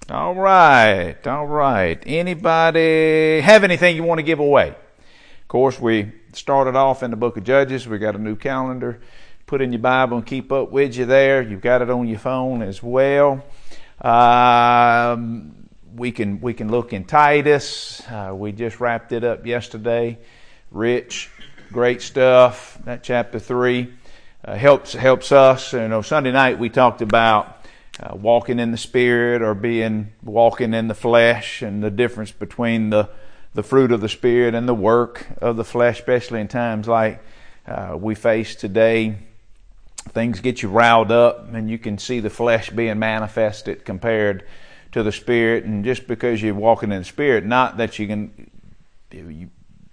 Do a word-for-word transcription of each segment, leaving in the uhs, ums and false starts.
All right, all right. Anybody have anything you want to give away? Of course, we started off in the book of Judges. We got a new calendar. Put in your Bible and keep up with you there. You've got it on your phone as well. Um, we can we can look in Titus. Uh, we just wrapped it up yesterday. Rich, great stuff. That chapter three uh, helps helps us. You know, Sunday night we talked about Uh, walking in the Spirit or being walking in the flesh, and the difference between the the fruit of the Spirit and the work of the flesh, especially in times like uh, we face today. Things get you riled up, and you can see the flesh being manifested compared to the Spirit. And just because you're walking in the Spirit, not that you can. You,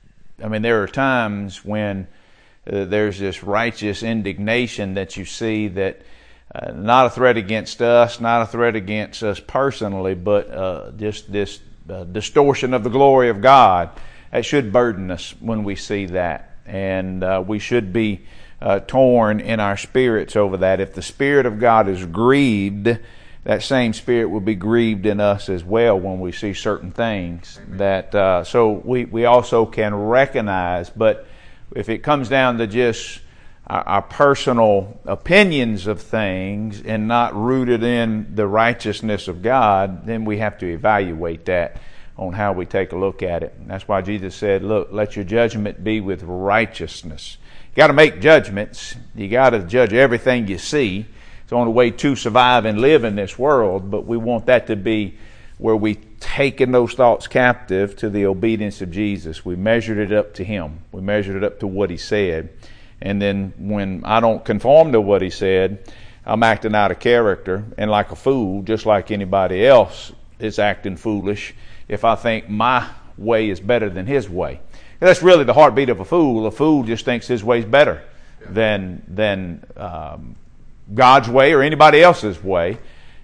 I mean, there are times when uh, there's this righteous indignation that you see that. Uh, not a threat against us, not a threat against us personally, but uh, just this uh, distortion of the glory of God. That should burden us when we see that. And uh, we should be uh, torn in our spirits over that. If the Spirit of God is grieved, that same Spirit will be grieved in us as well when we see certain things. Amen. That uh, so we, we also can recognize, but if it comes down to just Our, our personal opinions of things and not rooted in the righteousness of God, then we have to evaluate that on how we take a look at it. And that's why Jesus said, look, let your judgment be with righteousness. You got to make judgments. You got to judge everything you see. It's the only way to survive and live in this world, but we want that to be where we taken those thoughts captive to the obedience of Jesus. We measured it up to Him. We measured it up to what He said. And then when I don't conform to what He said, I'm acting out of character and like a fool, just like anybody else is acting foolish if I think my way is better than His way. And that's really the heartbeat of a fool. A fool just thinks his way is better than, than um, God's way or anybody else's way.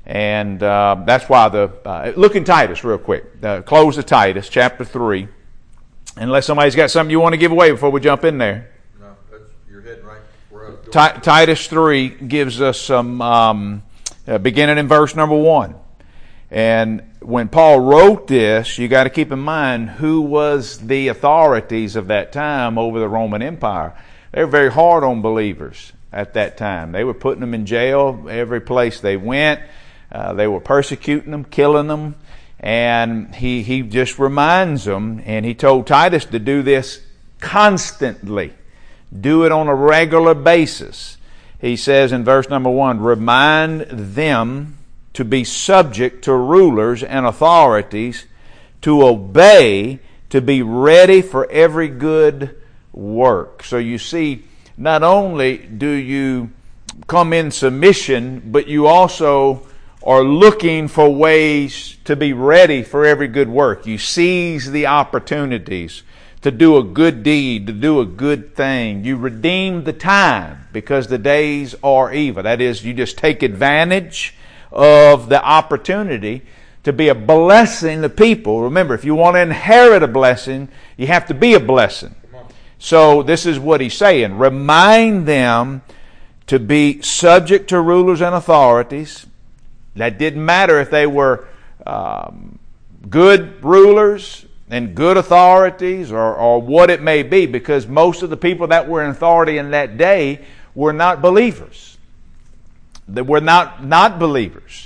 And uh, that's why the... Uh, look in Titus real quick. Uh, close to Titus, chapter three. Unless somebody's got something you want to give away before we jump in there. T- Titus three gives us some, um, uh, beginning in verse number one. And when Paul wrote this, you got to keep in mind who was the authorities of that time over the Roman Empire. They were very hard on believers at that time. They were putting them in jail every place they went. Uh, they were persecuting them, killing them. And he, he just reminds them, and he told Titus to do this constantly. Do it on a regular basis. He says in verse number one, remind them to be subject to rulers and authorities, to obey, to be ready for every good work. So you see, not only do you come in submission, but you also are looking for ways to be ready for every good work. You seize the opportunities to do a good deed, to do a good thing. You redeem the time because the days are evil. That is, you just take advantage of the opportunity to be a blessing to people. Remember, if you want to inherit a blessing, you have to be a blessing. So this is what he's saying. Remind them to be subject to rulers and authorities. That didn't matter if they were um, good rulers and good authorities or, or what it may be, because most of the people that were in authority in that day were not believers. They were not, not believers.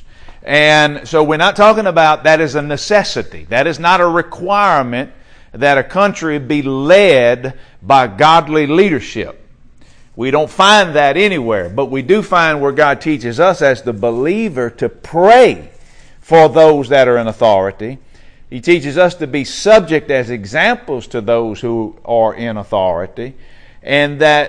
And so we're not talking about that as a necessity. That is not a requirement that a country be led by godly leadership. We don't find that anywhere, but we do find where God teaches us as the believer to pray for those that are in authority. He teaches us to be subject as examples to those who are in authority, and that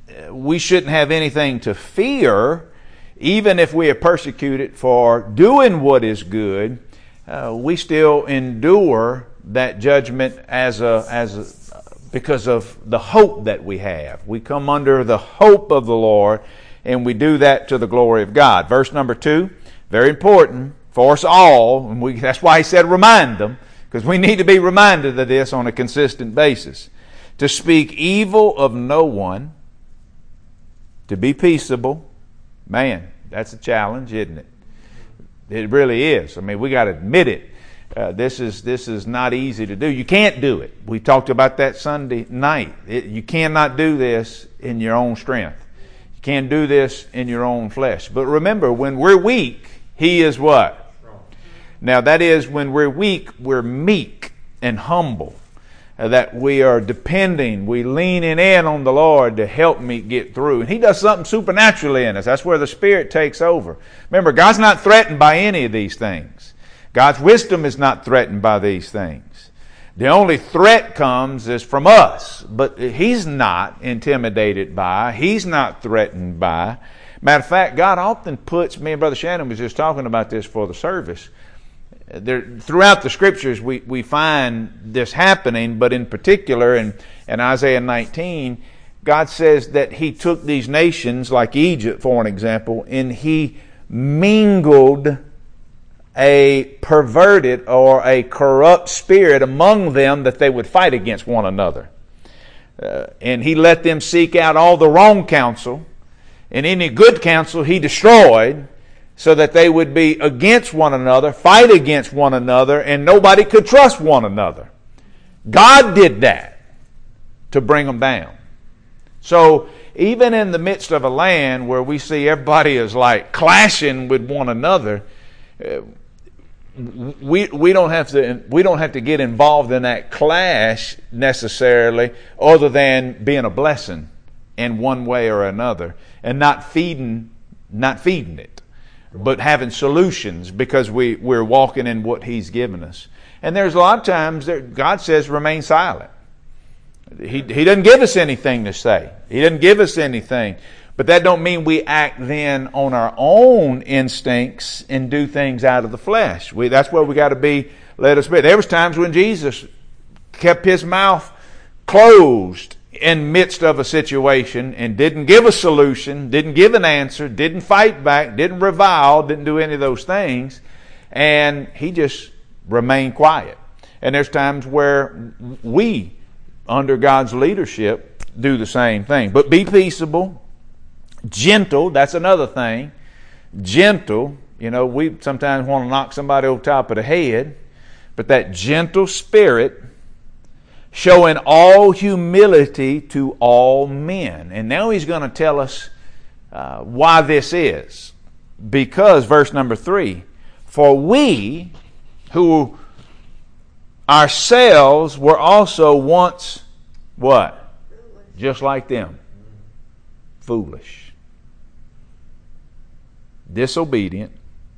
we shouldn't have anything to fear, even if we are persecuted for doing what is good. Uh, we still endure that judgment as a as a, because of the hope that we have. We come under the hope of the Lord, and we do that to the glory of God. Verse number two, very important for us all, and we, that's why he said remind them, because we need to be reminded of this on a consistent basis. To speak evil of no one, to be peaceable. Man, that's a challenge, isn't it? It really is. I mean, we got to admit it. Uh, this is this is not easy to do. You can't do it. We talked about that Sunday night. It, you cannot do this in your own strength. You can't do this in your own flesh. But remember, when we're weak, He is what? Now that is, when we're weak, we're meek and humble. Uh, that we are depending, we leaning in on the Lord to help me get through. And He does something supernaturally in us. That's where the Spirit takes over. Remember, God's not threatened by any of these things. God's wisdom is not threatened by these things. The only threat comes is from us, but He's not intimidated by, He's not threatened by. Matter of fact, God often puts, me and Brother Shannon was just talking about this for the service, there, throughout the Scriptures we, we find this happening, but in particular in, in Isaiah nineteen, God says that He took these nations, like Egypt for an example, and He mingled a perverted or a corrupt spirit among them that they would fight against one another. Uh, and He let them seek out all the wrong counsel, and any good counsel He destroyed, so that they would be against one another, fight against one another, and nobody could trust one another. God did that to bring them down. So even in the midst of a land where we see everybody is like clashing with one another, uh, We we don't have to we don't have to get involved in that clash necessarily, other than being a blessing in one way or another, and not feeding not feeding it, but having solutions, because we we're walking in what He's given us. And there's a lot of times that God says remain silent. He He doesn't give us anything to say. He doesn't give us anything. But that don't mean we act then on our own instincts and do things out of the flesh. We, that's where we got to be led of Spirit. There was times when Jesus kept His mouth closed in midst of a situation and didn't give a solution, didn't give an answer, didn't fight back, didn't revile, didn't do any of those things. And He just remained quiet. And there's times where we, under God's leadership, do the same thing. But be peaceable. Gentle, that's another thing. Gentle, you know, we sometimes want to knock somebody over top of the head, but that gentle spirit, showing all humility to all men. And now He's going to tell us uh, why this is. Because, verse number three, for we who ourselves were also once, what? Just like them. Foolish. Disobedient,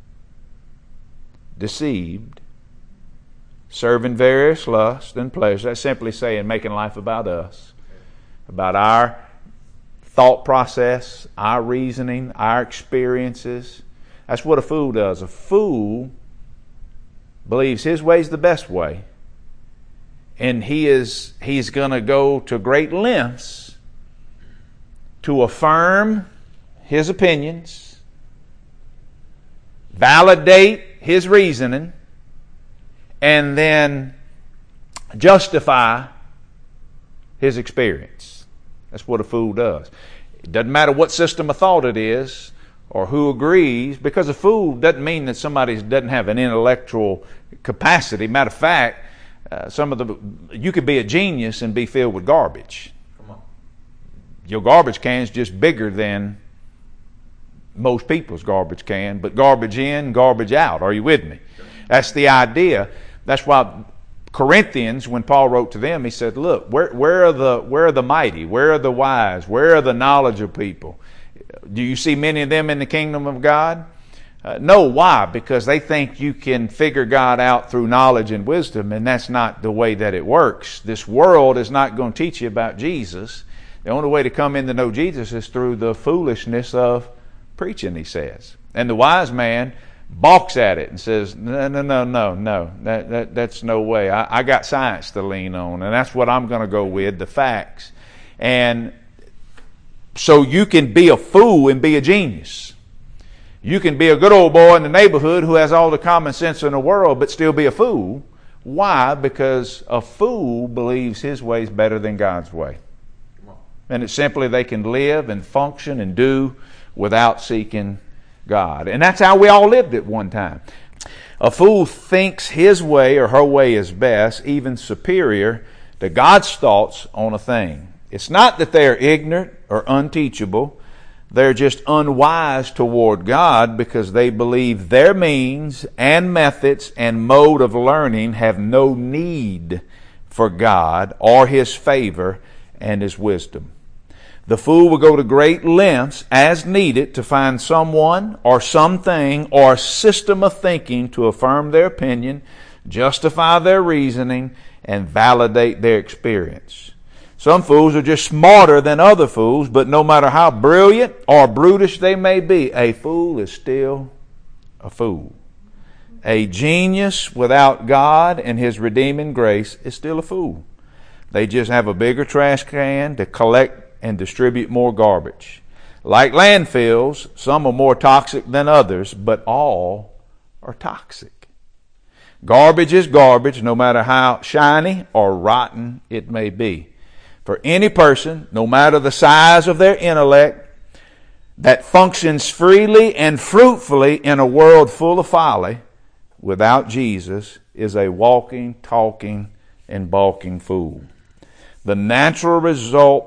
deceived, serving various lusts and pleasures. That's simply saying making life about us, about our thought process, our reasoning, our experiences. That's what a fool does. A fool believes his way is the best way, and he is he's going to go to great lengths to affirm his opinions, validate his reasoning, and then justify his experience. That's what a fool does. It doesn't matter what system of thought it is or who agrees, because a fool doesn't mean that somebody doesn't have an intellectual capacity. Matter of fact, uh, some of the you could be a genius and be filled with garbage. Come on. Your garbage can is just bigger than most people's garbage can, but garbage in, garbage out. Are you with me? That's the idea. That's why Corinthians, when Paul wrote to them, he said, look, where, where are the where are the mighty? Where are the wise? Where are the knowledgeable people? Do you see many of them in the kingdom of God? Uh, no. Why? Because they think you can figure God out through knowledge and wisdom, and that's not the way that it works. This world is not going to teach you about Jesus. The only way to come in to know Jesus is through the foolishness of preaching, he says. And the wise man balks at it and says, no, no, no, no, no, that, that, that's no way. I, I got science to lean on, and that's what I'm going to go with, the facts. And so you can be a fool and be a genius. You can be a good old boy in the neighborhood who has all the common sense in the world, but still be a fool. Why? Because a fool believes his way is better than God's way. And it's simply they can live and function and do without seeking God. And that's how we all lived at one time. A fool thinks his way or her way is best, even superior to God's thoughts on a thing. It's not that they are ignorant or unteachable. They're just unwise toward God because they believe their means and methods and mode of learning have no need for God or His favor and His wisdom. The fool will go to great lengths as needed to find someone or something or system of thinking to affirm their opinion, justify their reasoning, and validate their experience. Some fools are just smarter than other fools, but no matter how brilliant or brutish they may be, a fool is still a fool. A genius without God and His redeeming grace is still a fool. They just have a bigger trash can to collect and distribute more garbage. Like landfills, some are more toxic than others, but all are toxic. Garbage is garbage, no matter how shiny or rotten it may be. For any person, no matter the size of their intellect, that functions freely and fruitfully in a world full of folly, without Jesus, is a walking, talking, and balking fool. The natural result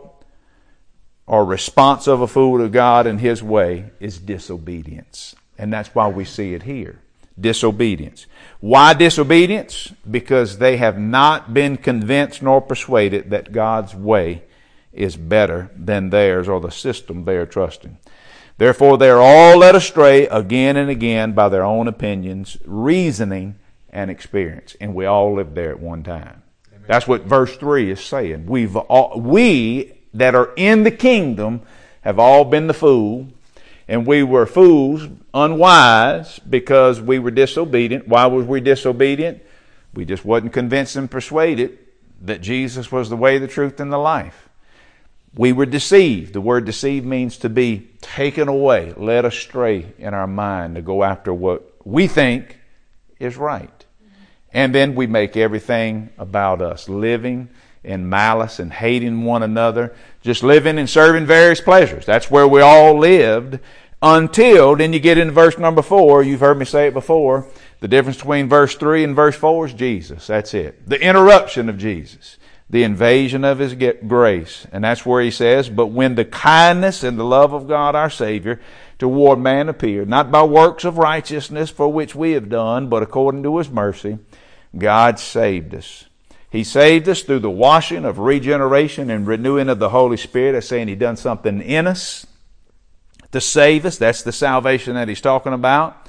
or response of a fool to God and His way is disobedience. And that's why we see it here. Disobedience. Why disobedience? Because they have not been convinced nor persuaded that God's way is better than theirs or the system they are trusting. Therefore, they are all led astray again and again by their own opinions, reasoning, and experience. And we all lived there at one time. Amen. That's what verse three is saying. We've all, we that are in the kingdom have all been the fool, and we were fools, unwise, because we were disobedient. Why was we disobedient? We just wasn't convinced and persuaded that Jesus was the way, the truth, and the life. We were deceived. The word deceive means to be taken away, led astray in our mind to go after what we think is right. And then we make everything about us, living in malice and hating one another, just living and serving various pleasures. That's where we all lived until, then you get into verse number four. You've heard me say it before. The difference between verse three and verse four is Jesus. That's it. The interruption of Jesus. The invasion of His grace. And that's where He says, but when the kindness and the love of God our Savior toward man appeared, not by works of righteousness for which we have done, but according to His mercy, God saved us. He saved us through the washing of regeneration and renewing of the Holy Spirit. That's saying He done something in us to save us. That's the salvation that He's talking about.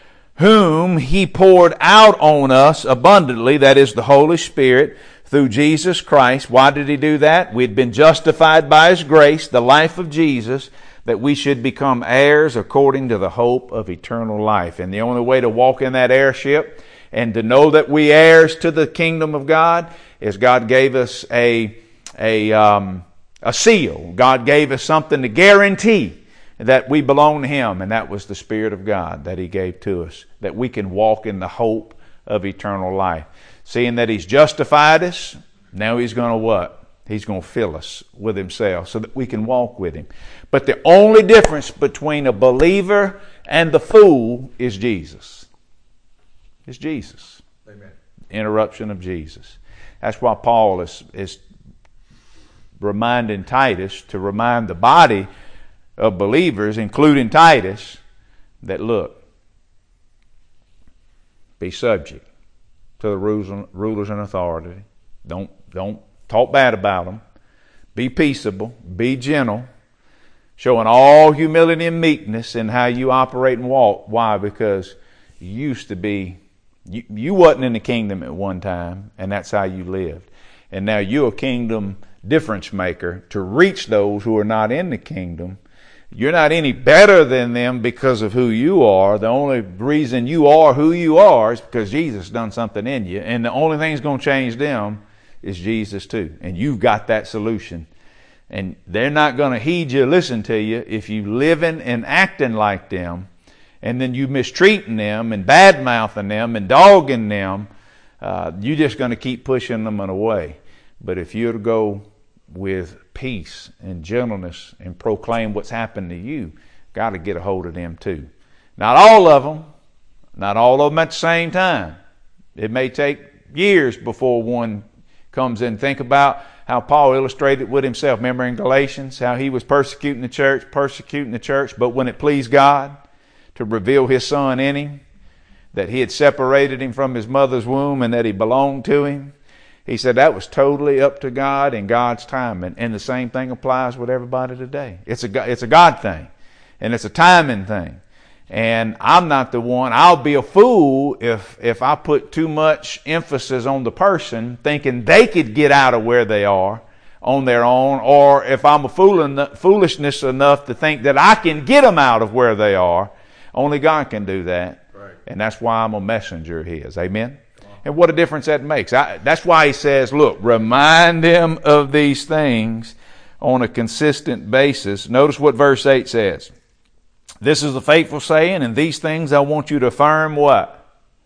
Whom He poured out on us abundantly, that is the Holy Spirit, through Jesus Christ. Why did He do that? We'd been justified by His grace, the life of Jesus, that we should become heirs according to the hope of eternal life. And the only way to walk in that heirship and to know that we heirs to the kingdom of God is God gave us a a um, a seal. God gave us something to guarantee that we belong to Him, and that was the Spirit of God that He gave to us, that we can walk in the hope of eternal life. Seeing that He's justified us, now He's going to what? He's going to fill us with Himself so that we can walk with Him. But the only difference between a believer and the fool is Jesus. It's Jesus. Amen. Interruption of Jesus. That's why Paul is, is reminding Titus to remind the body of believers, including Titus, that look, be subject to the rulers and authority. Don't, don't talk bad about them. Be peaceable. Be gentle. Showing all humility and meekness in how you operate and walk. Why? Because you used to be You, you wasn't in the kingdom at one time, and that's how you lived. And now you're a kingdom difference maker to reach those who are not in the kingdom. You're not any better than them because of who you are. The only reason you are who you are is because Jesus done something in you. And the only thing that's going to change them is Jesus too. And you've got that solution. And they're not going to heed you, listen to you, if you living and acting like them, and then you mistreating them and bad-mouthing them and dogging them. Uh, you're just going to keep pushing them away. But if you're to go with peace and gentleness and proclaim what's happened to you, got to get a hold of them too. Not all of them, not all of them at the same time. It may take years before one comes in. Think about how Paul illustrated with himself. Remember in Galatians how he was persecuting the church, persecuting the church, but when it pleased God to reveal his Son in him, that he had separated him from his mother's womb and that he belonged to him, he said that was totally up to God and God's timing. And the same thing applies with everybody today. It's a, it's a God thing, and it's a timing thing. And I'm not the one. I'll be a fool if if I put too much emphasis on the person thinking they could get out of where they are on their own, or if I'm a fool en- foolishness enough to think that I can get them out of where they are. Only God can do that. Right. And that's why I'm a messenger of His. Amen? And what a difference that makes. I, that's why He says, look, remind them of these things on a consistent basis. Notice what verse eight says. This is the faithful saying, and these things I want you to affirm what?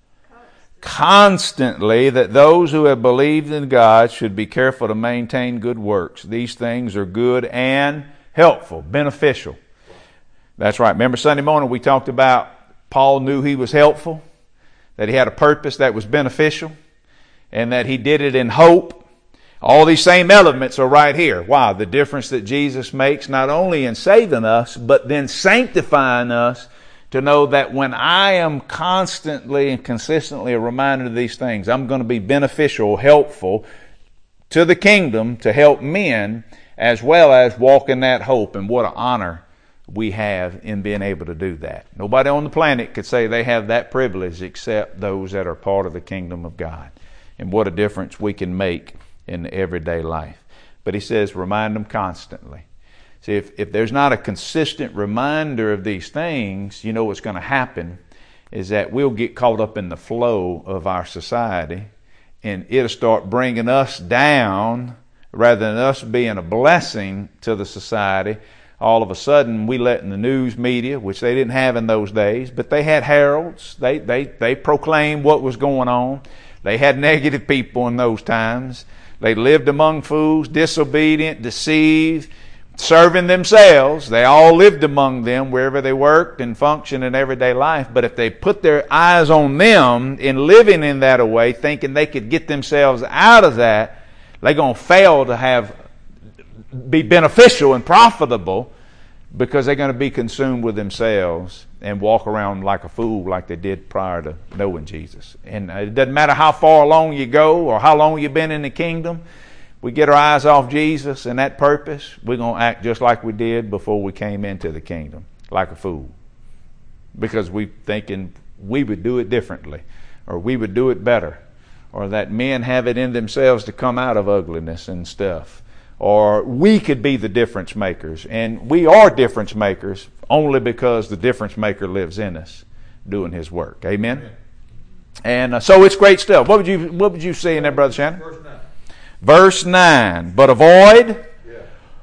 Constantly, that those who have believed in God should be careful to maintain good works. These things are good and helpful, beneficial. That's right. Remember Sunday morning we talked about Paul knew he was helpful, that he had a purpose that was beneficial, and that he did it in hope. All these same elements are right here. Wow, the difference that Jesus makes not only in saving us, but then sanctifying us to know that when I am constantly and consistently reminded of these things, I'm going to be beneficial, helpful to the kingdom to help men, as well as walk in that hope. And what an honor we have in being able to do that. Nobody on the planet could say they have that privilege except those that are part of the kingdom of God. And what a difference we can make in everyday life. But he says, remind them constantly. See, if, if there's not a consistent reminder of these things, you know what's going to happen is that we'll get caught up in the flow of our society, and it'll start bringing us down rather than us being a blessing to the society. All of a sudden, we let in the news media, which they didn't have in those days, but they had heralds. They, they, they proclaimed what was going on. They had negative people in those times. They lived among fools, disobedient, deceived, serving themselves. They all lived among them wherever they worked and functioned in everyday life. But if they put their eyes on them in living in that way, thinking they could get themselves out of that, they're going to fail to have be beneficial and profitable, because they're going to be consumed with themselves and walk around like a fool like they did prior to knowing Jesus. And it doesn't matter how far along you go or how long you've been in the kingdom, we get our eyes off Jesus and that purpose, we're going to act just like we did before we came into the kingdom, like a fool. Because we're thinking we would do it differently, or we would do it better, or that men have it in themselves to come out of ugliness and stuff. Or we could be the difference makers. And we are difference makers only because the difference maker lives in us doing His work. Amen? Amen. And uh, so it's great stuff. What would you what would you say in there, Brother Shannon? Verse nine. Verse nine. But avoid yeah.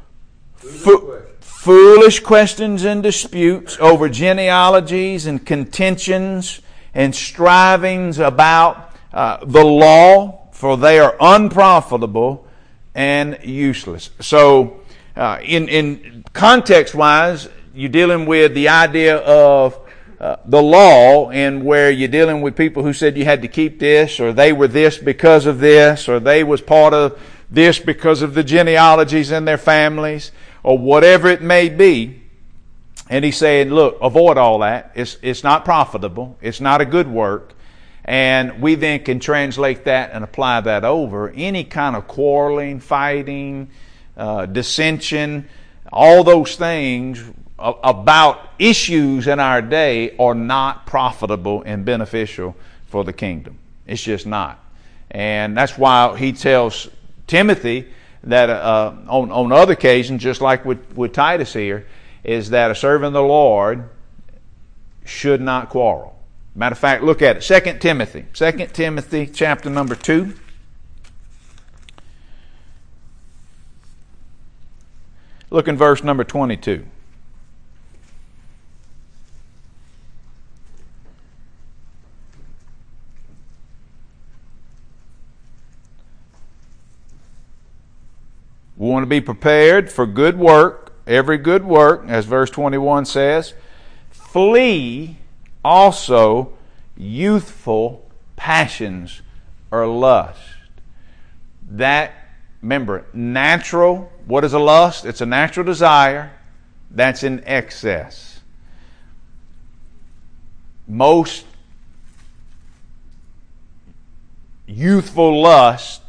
fo- foolish questions and disputes over genealogies and contentions and strivings about uh, the law, for they are unprofitable and useless. So, uh, in in context-wise, you're dealing with the idea of uh, the law, and where you're dealing with people who said you had to keep this, or they were this because of this, or they was part of this because of the genealogies in their families, or whatever it may be. And he's saying, look, avoid all that. It's it's not profitable. It's not a good work. And we then can translate that and apply that over any kind of quarreling, fighting, uh, dissension, all those things about issues in our day are not profitable and beneficial for the kingdom. It's just not. And that's why he tells Timothy that uh, on, on other occasions, just like with, with Titus here, is that a servant of the Lord should not quarrel. Matter of fact, look at it. Second Timothy. Second Timothy chapter number two. Look in verse number twenty-two. We want to be prepared for good work, every good work, as verse twenty-one says. Flee also youthful passions or lust. That, remember, natural, what is a lust? It's a natural desire that's in excess. Most youthful lust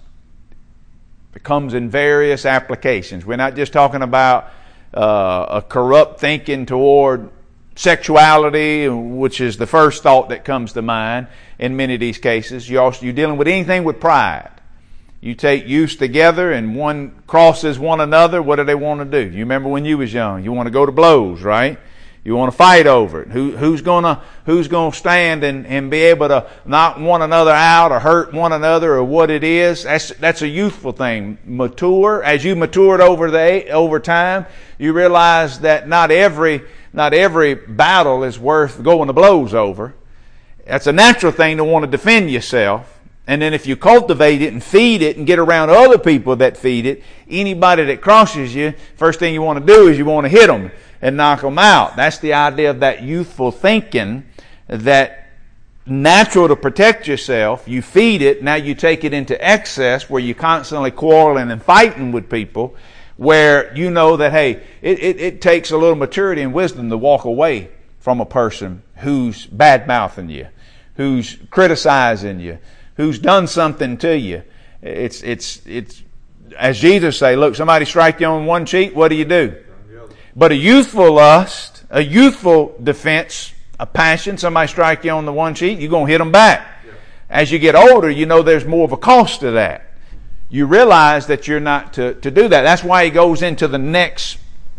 comes in various applications. We're not just talking about uh, a corrupt thinking toward sexuality, which is the first thought that comes to mind in many of these cases. You also, you're dealing with anything with pride. You take youths together and one crosses one another. What do they want to do? You remember when you was young? You want to go to blows, right? You want to fight over it. Who, who's gonna, who's gonna stand and, and be able to knock one another out or hurt one another or what it is? That's, that's a youthful thing. Mature, as you matured over the, over time, you realize that not every, not every battle is worth going to blows over. That's a natural thing to want to defend yourself. And then if you cultivate it and feed it and get around other people that feed it, anybody that crosses you, first thing you want to do is you want to hit them and knock them out. That's the idea of that youthful thinking, that natural to protect yourself. You feed it, now you take it into excess where you're constantly quarreling and fighting with people, where you know that, hey, it, it, it takes a little maturity and wisdom to walk away from a person who's bad-mouthing you, who's criticizing you, who's done something to you. It's, it's, it's, as Jesus say, look, somebody strike you on one cheek, what do you do? But a youthful lust, a youthful defense, a passion, somebody strike you on the one cheek, you're going to hit them back. As you get older, you know there's more of a cost to that. You realize that you're not to, to do that. That's why he goes into the next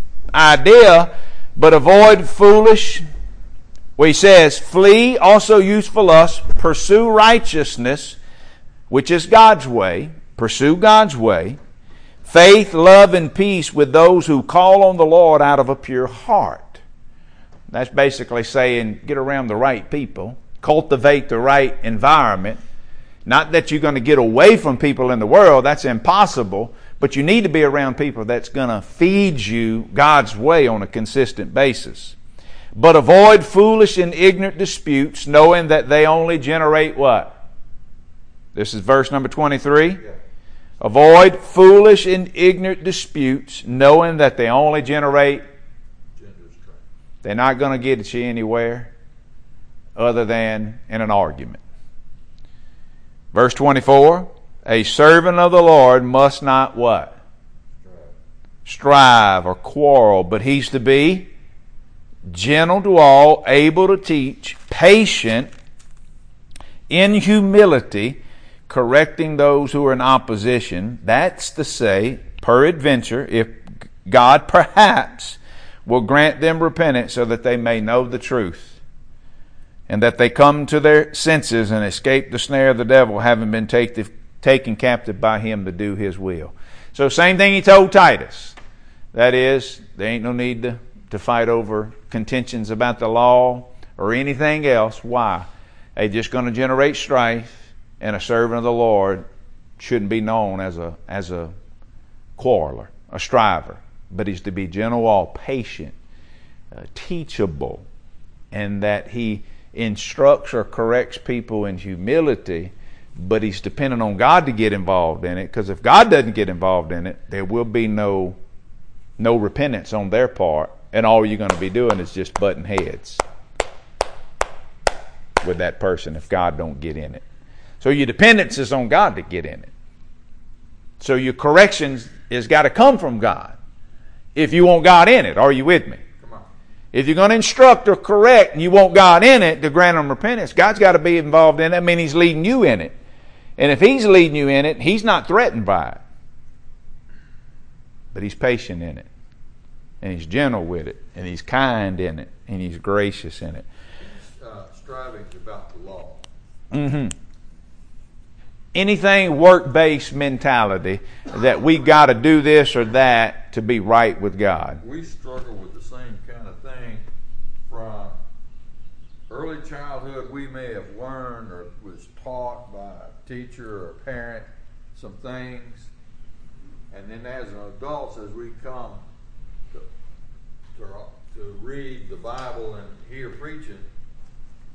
idea, but avoid foolish. Where he says, flee also youthful lust, pursue righteousness, which is God's way. Pursue God's way. Faith, love, and peace with those who call on the Lord out of a pure heart. That's basically saying get around the right people. Cultivate the right environment. Not that you're going to get away from people in the world. That's impossible. But you need to be around people that's going to feed you God's way on a consistent basis. But avoid foolish and ignorant disputes, knowing that they only generate what? This is verse number twenty-three. Yeah. Avoid foolish and ignorant disputes, knowing that they only generate. They're not going to get you anywhere other than in an argument. Verse twenty-four. A servant of the Lord must not what? Strive or quarrel, but he's to be gentle to all, able to teach, patient, in humility, correcting those who are in opposition. That's to say, peradventure, if God perhaps will grant them repentance so that they may know the truth, and that they come to their senses and escape the snare of the devil, having been take, taken captive by him to do his will. So same thing he told Titus. That is, there ain't no need to to fight over contentions about the law or anything else. Why? They're just going to generate strife, and a servant of the Lord shouldn't be known as a as a quarreler, a striver, but he's to be gentle, all patient, uh, teachable, and that he instructs or corrects people in humility, but he's dependent on God to get involved in it, because if God doesn't get involved in it, there will be no no repentance on their part. And all you're going to be doing is just butting heads with that person if God don't get in it. So your dependence is on God to get in it. So your corrections has got to come from God. If you want God in it, are you with me? Come on. If you're going to instruct or correct and you want God in it to grant them repentance, God's got to be involved in it. I mean, he's leading you in it. And if he's leading you in it, he's not threatened by it. But he's patient in it. And he's gentle with it, and he's kind in it, and he's gracious in it. Uh, striving about the law. Mm-hmm. Anything work-based mentality that we got to do this or that to be right with God. We struggle with the same kind of thing from early childhood. We may have learned or was taught by a teacher or a parent some things, and then as an adult, as we come To, to read the Bible and hear preaching,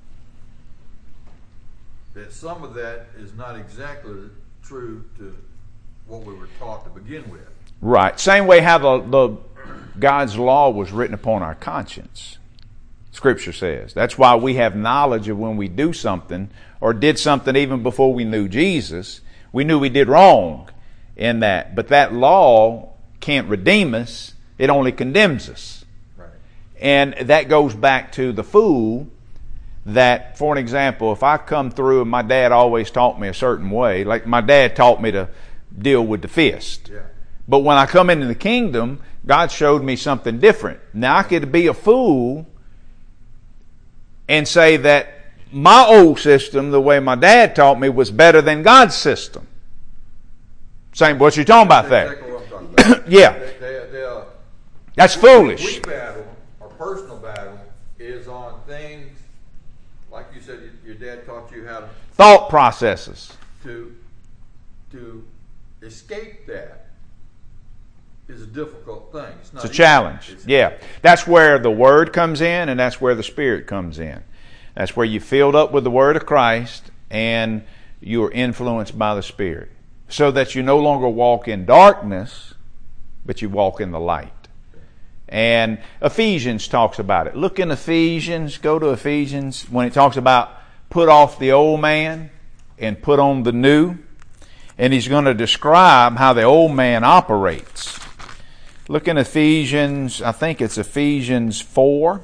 that some of that is not exactly true to what we were taught to begin with. Right. Same way how the, the God's law was written upon our conscience. Scripture says. That's why we have knowledge of when we do something or did something even before we knew Jesus. We knew we did wrong in that. But that law can't redeem us. It only condemns us. Right. And that goes back to the fool that, for an example, if I come through and my dad always taught me a certain way, like my dad taught me to deal with the fist. Yeah. But when I come into the kingdom, God showed me something different. Now I could be a fool and say that my old system, the way my dad taught me, was better than God's system. Same, what you talking about there? Exactly what I'm talking about. Yeah. They, they, they, uh, That's foolish. We battle, our personal battle, is on things, like you said, your dad taught you how to Thought processes. to to escape that is a difficult thing. It's not It's a easy. challenge. It's- Yeah. That's where the Word comes in, and that's where the Spirit comes in. That's where you filled up with the Word of Christ and you are influenced by the Spirit. So that you no longer walk in darkness, but you walk in the light. And Ephesians talks about it. Look in Ephesians, go to Ephesians, when it talks about put off the old man and put on the new. And he's going to describe how the old man operates. Look in Ephesians, I think it's Ephesians four,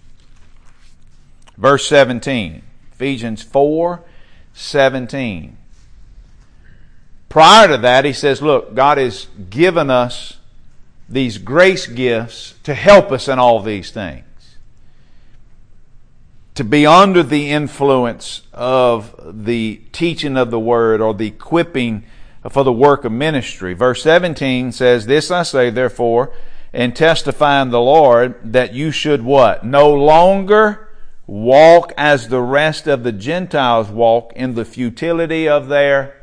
verse seventeen. Ephesians four, seventeen. Prior to that, he says, look, God has given us these grace gifts to help us in all these things. To be under the influence of the teaching of the Word or the equipping for the work of ministry. Verse seventeen says, this I say, therefore, and testify in the Lord, that you should what? No longer walk as the rest of the Gentiles walk in the futility of their...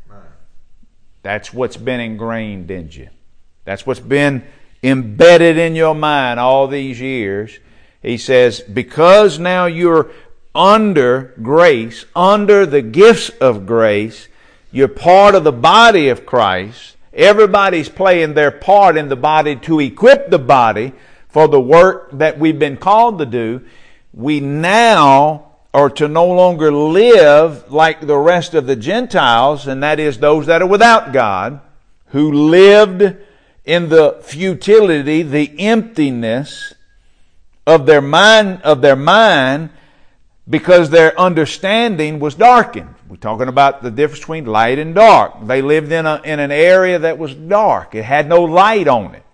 That's what's been ingrained in you. That's what's been embedded in your mind all these years. He says, because now you're under grace, under the gifts of grace, you're part of the body of Christ. Everybody's playing their part in the body to equip the body for the work that we've been called to do. We now are to no longer live like the rest of the Gentiles, and that is those that are without God, who lived in the futility, the emptiness of their mind, of their mind, because their understanding was darkened. We're talking about the difference between light and dark. They lived in a, in an area that was dark. It had no light on it.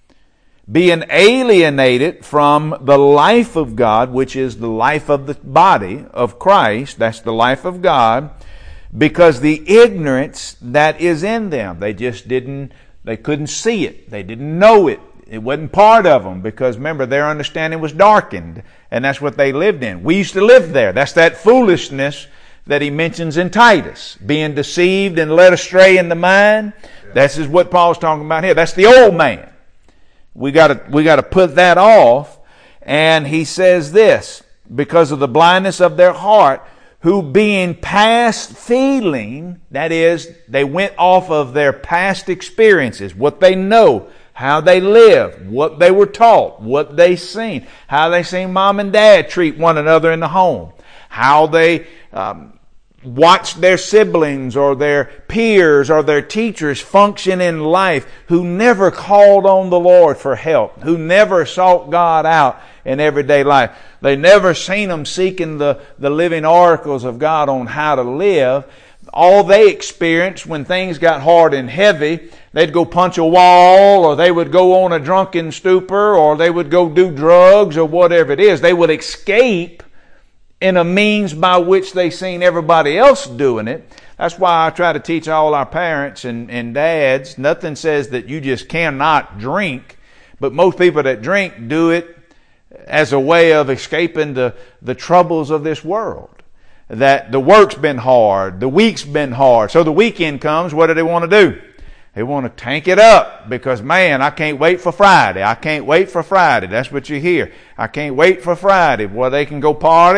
Being alienated from the life of God, which is the life of the body of Christ, that's the life of God, because the ignorance that is in them. They just didn't, they couldn't see it. They didn't know it. It wasn't part of them because, remember, their understanding was darkened, and that's what they lived in. We used to live there. That's that foolishness that he mentions in Titus, being deceived and led astray in the mind. Yeah. This is what Paul's talking about here. That's the old man. We got to we got to put that off. And he says this, because of the blindness of their heart, who being past feeling, that is, they went off of their past experiences, what they know, how they live, what they were taught, what they seen, how they seen mom and dad treat one another in the home, how they um, watched their siblings or their peers or their teachers function in life, who never called on the Lord for help, who never sought God out in everyday life. They never seen them seeking the, the living oracles of God on how to live. All they experienced when things got hard and heavy, they'd go punch a wall, or they would go on a drunken stupor, or they would go do drugs, or whatever it is. They would escape in a means by which they seen everybody else doing it. That's why I try to teach all our parents and, and dads, nothing says that you just cannot drink, but most people that drink do it as a way of escaping the, the troubles of this world. That the work's been hard, the week's been hard, so the weekend comes, what do they want to do? They want to tank it up because, man, I can't wait for Friday. I can't wait for Friday. That's what you hear. I can't wait for Friday. Well, they can go party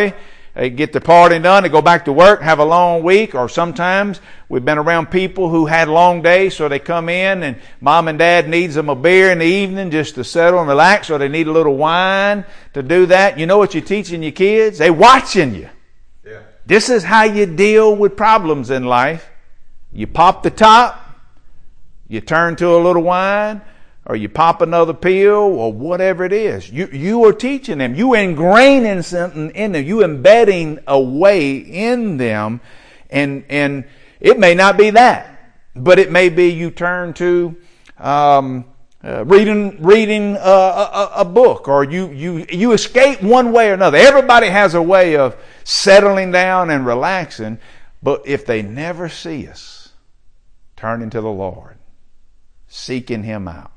they get the partying done, they go back to work, have a long week, or sometimes we've been around people who had long days, so they come in and mom and dad needs them a beer in the evening just to settle and relax, or they need a little wine to do that. You know what you're teaching your kids? They're watching you. Yeah. This is how you deal with problems in life. You pop the top, you turn to a little wine, or you pop another pill, or whatever it is. You you are teaching them. You ingraining something in them. You embedding a way in them. And and it may not be that, but it may be you turn to um, uh, reading reading a, a, a book, or you, you, you escape one way or another. Everybody has a way of settling down and relaxing, but if they never see us turning to the Lord, seeking Him out,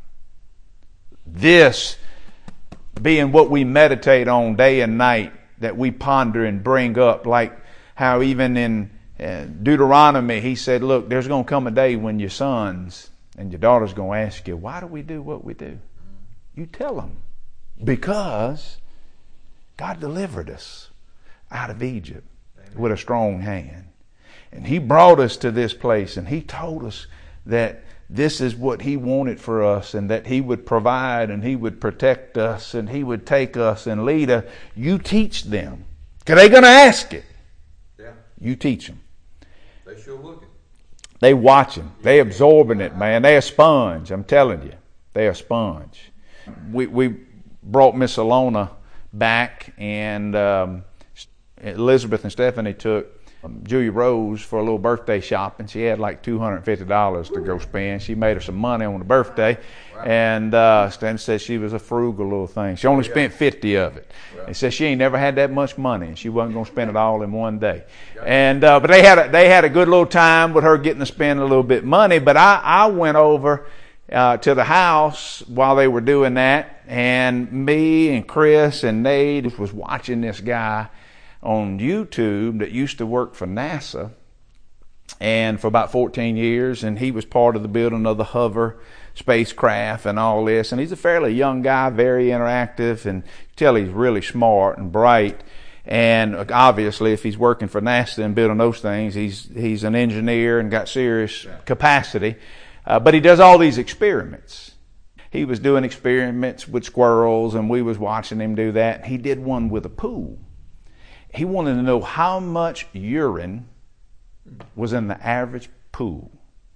this being what we meditate on day and night, that we ponder and bring up, like how even in uh, Deuteronomy he said, look, there's going to come a day when your sons and your daughters going to ask you, why do we do what we do? You tell them, because God delivered us out of Egypt Amen. With a strong hand. And He brought us to this place, and He told us that this is what He wanted for us, and that He would provide, and He would protect us, and He would take us and lead us. You teach them, because they're going to ask it. Yeah. You teach them. They sure looking. They watching. They absorbing it, man. They a sponge. I'm telling you, they a sponge. We we brought Miss Alona back, and um, Elizabeth and Stephanie took Julia Rose for a little birthday shopping. She had like two hundred fifty dollars to go spend. She made her some money on the birthday. Wow. And uh, Stan said she was a frugal little thing. She only yeah. spent fifty of it. Wow. And said she ain't never had that much money, and she wasn't going to spend it all in one day. Yeah. And uh, but they had a, they had a good little time with her getting to spend a little bit of money. But I, I went over uh, to the house while they were doing that, and me and Chris and Nate was watching this guy on YouTube that used to work for NASA, and for about fourteen years, and he was part of the building of the Hover spacecraft and all this, and he's a fairly young guy, very interactive, and you tell he's really smart and bright. And obviously if he's working for NASA and building those things, he's he's an engineer and got serious capacity. Uh, but he does all these experiments. He was doing experiments with squirrels, and we was watching him do that. He did one with a pool. He wanted to know how much urine was in the average pool.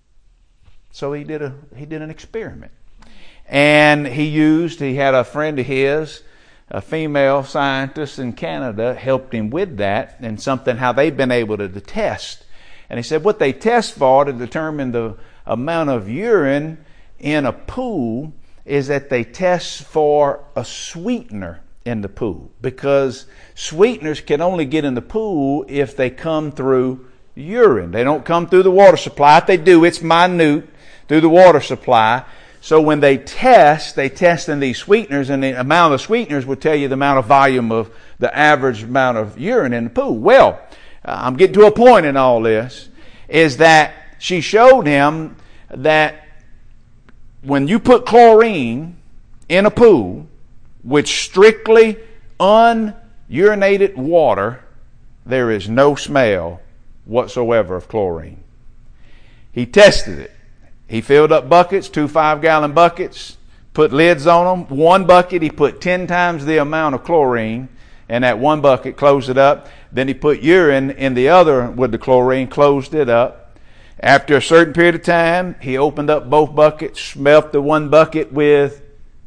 So he did a he did an experiment. And he used, he had a friend of his, a female scientist in Canada, helped him with that, and something how they've been able to test. And he said what they test for to determine the amount of urine in a pool is that they test for a sweetener in the pool, because sweeteners can only get in the pool if they come through urine. They don't come through the water supply. If they do, it's minute through the water supply. So when they test, they test in these sweeteners, and the amount of sweeteners will tell you the amount of volume of the average amount of urine in the pool. Well, I'm getting to a point in all this, is that she showed him that when you put chlorine in a pool with strictly unurinated water, there is no smell whatsoever of chlorine. He tested it. He filled up buckets, two five-gallon buckets, put lids on them. One bucket, he put ten times the amount of chlorine in that one bucket, closed it up. Then he put urine in the other with the chlorine, closed it up. After a certain period of time, he opened up both buckets, smelt the one bucket with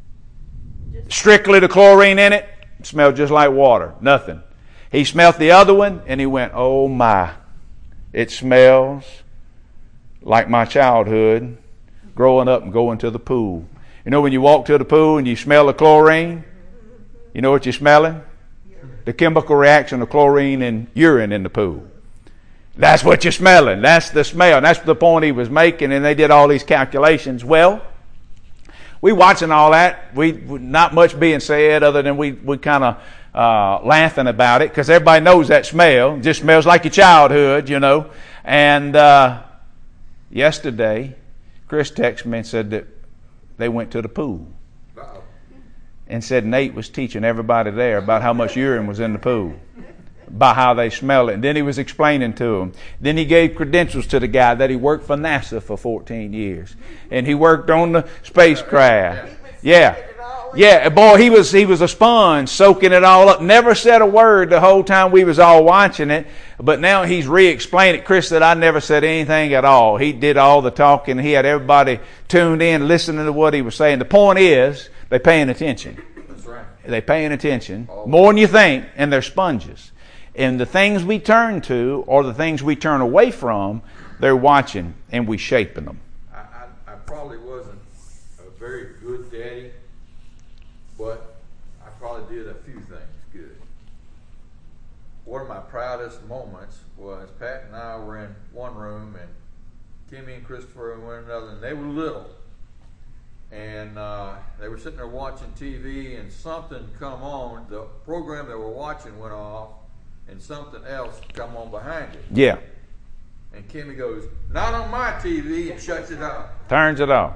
strictly the chlorine in it, smelled just like water, nothing. He smelt the other one, and he went, oh my, it smells like my childhood, growing up and going to the pool. You know when you walk to the pool and you smell the chlorine, you know what you're smelling? The chemical reaction of chlorine and urine in the pool. That's what you're smelling. That's the smell. And that's the point he was making, and they did all these calculations. Well, we watching all that. We not much being said other than we we kind of uh, laughing about it, because everybody knows that smell. It just smells like your childhood, you know. And uh, yesterday, Chris texted me and said that they went to the pool. Uh-oh. And said Nate was teaching everybody there about how much urine was in the pool. by how they smell it. And then he was explaining to them. Then he gave credentials to the guy that he worked for NASA for fourteen years. And he worked on the spacecraft. Yeah. Yeah, boy, he was he was a sponge, soaking it all up. Never said a word the whole time we was all watching it. But now he's re-explained it. Chris said, I never said anything at all. He did all the talking. He had everybody tuned in, listening to what he was saying. The point is, they're paying attention. That's right. They're paying attention more than you think, and they're sponges. And the things we turn to, or the things we turn away from, they're watching, and we shaping them. I, I, I probably wasn't a very good daddy, but I probably did a few things good. One of my proudest moments was Pat and I were in one room, and Kimmy and Christopher were in another, and they were little. And uh, they were sitting there watching T V, and something come on. The program they were watching went off, and something else come on behind it. Yeah. And Kimmy goes, not on my T V, and shuts it off. Turns it off.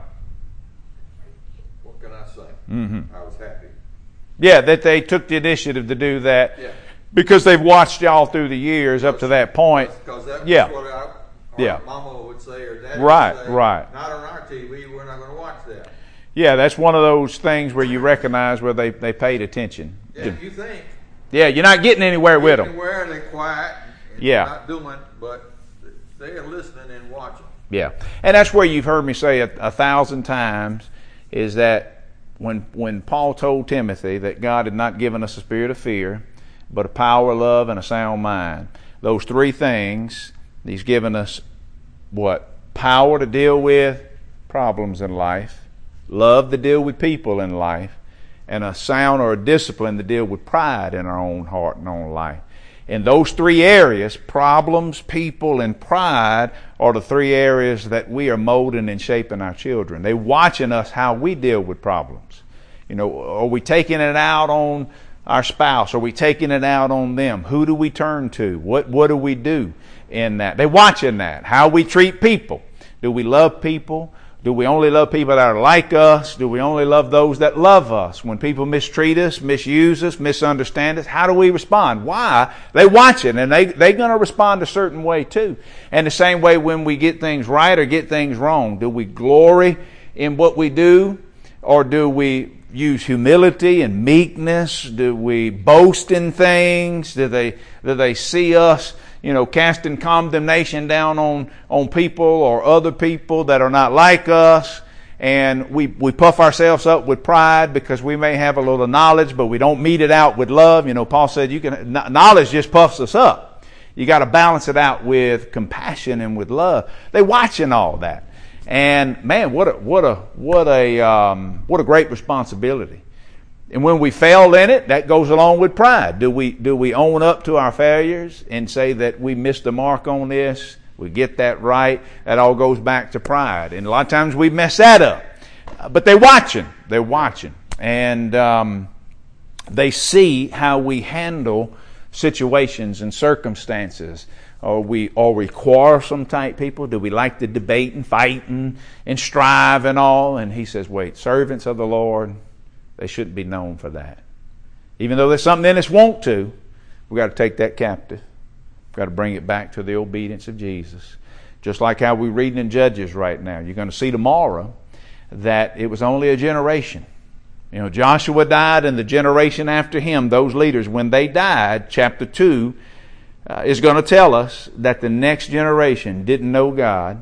What can I say? Mm-hmm. I was happy. Yeah, that they took the initiative to do that. Yeah. Because they've watched y'all through the years up to that point. Because that was Yeah. what our, our Yeah. mama would say, or dad Right, would say, right. not on our T V, we're not going to watch that. Yeah, that's one of those things where you recognize where they, they paid attention. Yeah, you think. Yeah, you're not getting anywhere with them. Anywhere, they're quiet, and Yeah. not doing, but they are listening and watching. Yeah, and that's where you've heard me say a, a thousand times is that when when Paul told Timothy that God had not given us a spirit of fear, but a power, love, and a sound mind. Those three things, he's given us what? Power to deal with problems in life, love to deal with people in life, and a sound or a discipline to deal with pride in our own heart and own life. In those three areas, problems, people, and pride are the three areas that we are molding and shaping our children. They're watching us how we deal with problems. You know, are we taking it out on our spouse? Are we taking it out on them? Who do we turn to? What what do we do in that? They're watching that. How we treat people. Do we love people? Do we only love people that are like us? Do we only love those that love us? When people mistreat us, misuse us, misunderstand us, how do we respond? Why? They watch it, and they, they're going to respond a certain way too. And the same way when we get things right or get things wrong. Do we glory in what we do? Or do we use humility and meekness? Do we boast in things? Do they, do they see us, you know, casting condemnation down on, on people or other people that are not like us? And we, we puff ourselves up with pride because we may have a little knowledge, but we don't meet it out with love. You know, Paul said you can, knowledge just puffs us up. You got to balance it out with compassion and with love. They're watching all that. And man, what a, what a, what a, um, what a great responsibility. And when we fail in it, that goes along with pride. Do we, do we own up to our failures and say that we missed the mark on this? We get that right. That all goes back to pride. And a lot of times we mess that up. But they're watching. They're watching. And, um, they see how we handle situations and circumstances. Are we, are we quarrelsome type people? Do we like to debate and fight and, and strive and all? And he says, wait, servants of the Lord, they shouldn't be known for that. Even though there's something in us want to, we've got to take that captive. We've got to bring it back to the obedience of Jesus. Just like how we're reading in Judges right now. You're going to see tomorrow that it was only a generation. You know, Joshua died, and the generation after him, those leaders, when they died, chapter two, Uh, is going to tell us that the next generation didn't know God,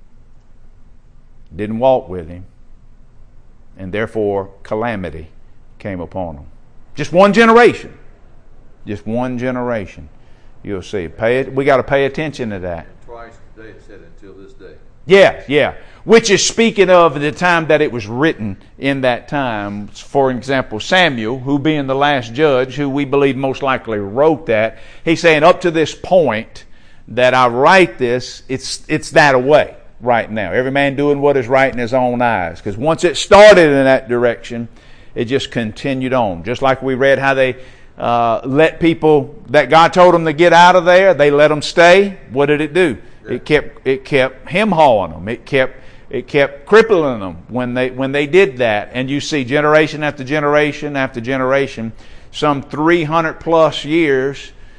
didn't walk with Him, and therefore calamity came upon them. Just one generation. Just one generation. You'll see. Pay it. We got to pay attention to that. And twice today it said until this day. Yeah, yeah. Which is speaking of the time that it was written in that time. For example, Samuel, who being the last judge, who we believe most likely wrote that, he's saying up to this point that I write this, it's it's that away right now. Every man doing what is right in his own eyes. Because once it started in that direction, it just continued on. Just like we read how they uh, let people that God told them to get out of there, they let them stay. What did it do? Yeah. It kept it kept him hauling them. It kept It kept crippling them when they when they did that. And you see generation after generation after generation, some three hundred plus years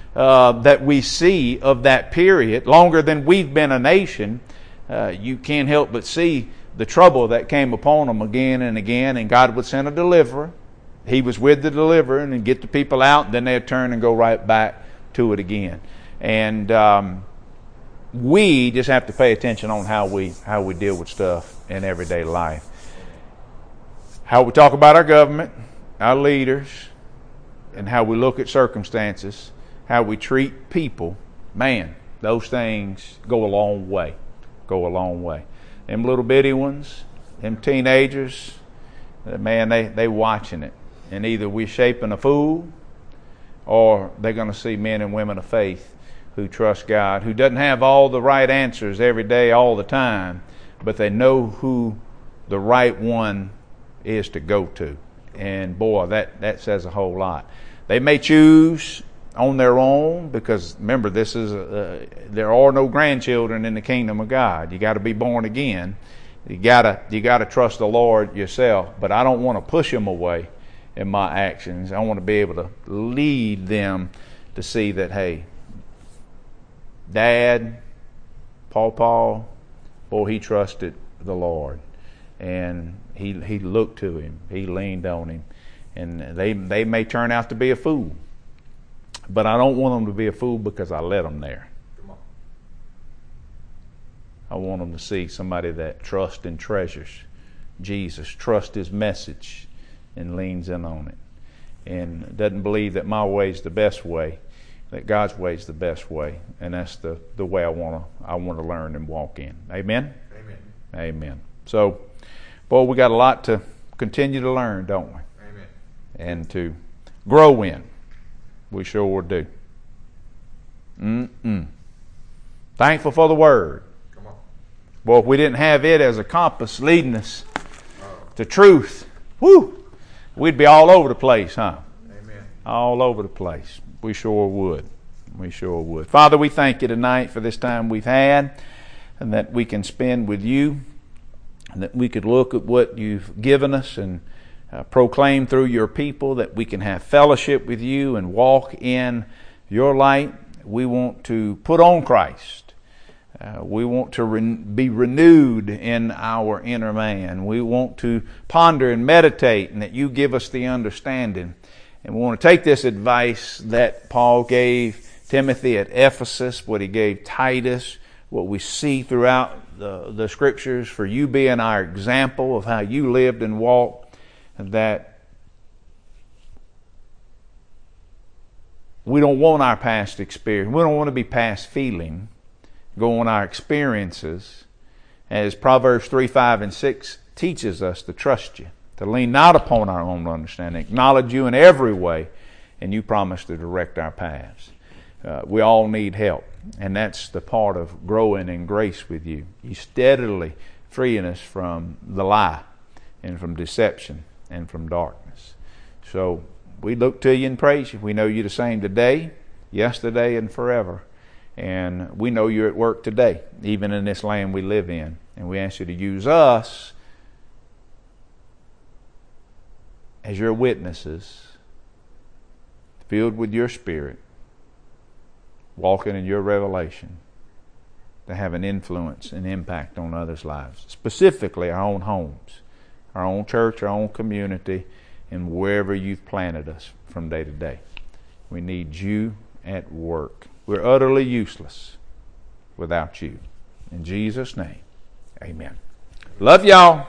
uh, that we see of that period, longer than we've been a nation, uh, you can't help but see the trouble that came upon them again and again, and God would send a deliverer. He was with the deliverer and get the people out, and then they'd turn and go right back to it again. And um, we just have to pay attention on how we how we deal with stuff in everyday life. How we talk about our government, our leaders, and how we look at circumstances, how we treat people. Man, those things go a long way. Go a long way. Them little bitty ones, them teenagers, man, they they watching it. And either we're shaping a fool, or they're going to see men and women of faith who trust God, who doesn't have all the right answers every day, all the time, but they know who the right one is to go to. And boy, that, that says a whole lot. They may choose on their own, because remember, this is a, uh, there are no grandchildren in the kingdom of God. You got to be born again. You gotta you gotta trust the Lord yourself. But I don't want to push them away in my actions. I want to be able to lead them to see that, hey, Dad, Paul Paul, boy, he trusted the Lord, and he he looked to him, he leaned on him, and they they may turn out to be a fool, but I don't want them to be a fool because I let them there. Come on. I want them to see somebody that trusts and treasures Jesus, trusts His message, and leans in on it, and doesn't believe that my way is the best way, that God's way is the best way, and that's the, the way I want to I want to learn and walk in. Amen? Amen. Amen. So, boy, we got a lot to continue to learn, don't we? Amen. And to grow in. We sure do. Mm-mm. Thankful for the Word. Come on. Boy, if we didn't have it as a compass leading us to truth, whoo, we'd be all over the place, huh? Amen. All over the place. We sure would. We sure would. Father, we thank you tonight for this time we've had, and that we can spend with you, and that we could look at what you've given us and uh, proclaim through your people, that we can have fellowship with you and walk in your light. We want to put on Christ. Uh, we want to re- be renewed in our inner man. We want to ponder and meditate, and that you give us the understanding. And we want to take this advice that Paul gave Timothy at Ephesus, what he gave Titus, what we see throughout the, the Scriptures, for you being our example of how you lived and walked, and that we don't want our past experience. We don't want to be past feeling. Go on our experiences, as Proverbs three, five, and six teaches us to trust you, to lean not upon our own understanding, acknowledge you in every way, and you promise to direct our paths. Uh, we all need help, and that's the part of growing in grace with you. You steadily freeing us from the lie and from deception and from darkness. So we look to you and praise you. We know you're the same today, yesterday, and forever. And we know you're at work today, even in this land we live in. And we ask you to use us as your witnesses, filled with your Spirit, walking in your revelation, to have an influence and impact on others' lives, specifically our own homes, our own church, our own community, and wherever you've planted us from day to day. We need you at work. We're utterly useless without you. In Jesus' name, amen. Love y'all.